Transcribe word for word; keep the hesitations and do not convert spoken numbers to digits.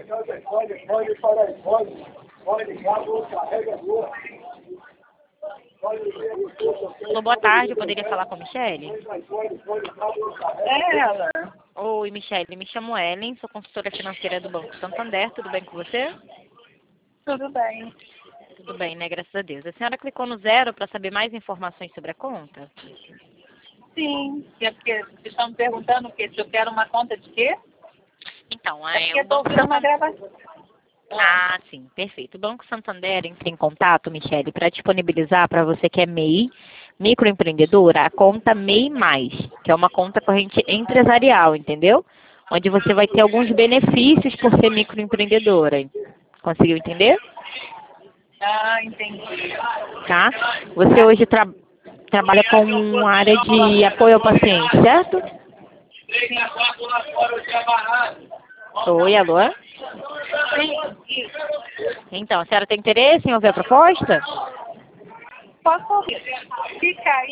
Alô, boa tarde, eu poderia falar com a Michele? É ela. Oi, Michele, me chamo Ellen, sou consultora financeira do Banco Santander, tudo bem com você? Tudo bem. Tudo bem, né? Graças a Deus. A senhora clicou no zero para saber mais informações sobre a conta? Sim. É porque vocês estão me perguntando o quê? Se eu quero uma conta de quê? Então, É é, porque o eu estou Banco ouvindo uma Santander... gravação. Ah, sim, perfeito. O Banco Santander entra em contato, Michele, para disponibilizar para você que é M E I, microempreendedora, a conta M E I Mais, que é uma conta corrente empresarial, entendeu? Onde você vai ter alguns benefícios por ser microempreendedora. Conseguiu entender? Ah, entendi. Tá? Você hoje tra trabalha com uma área de apoio ao paciente, certo? Oi, agora? Sim. Então, a senhora tem interesse em ouvir a proposta? Posso ouvir? Fica aí.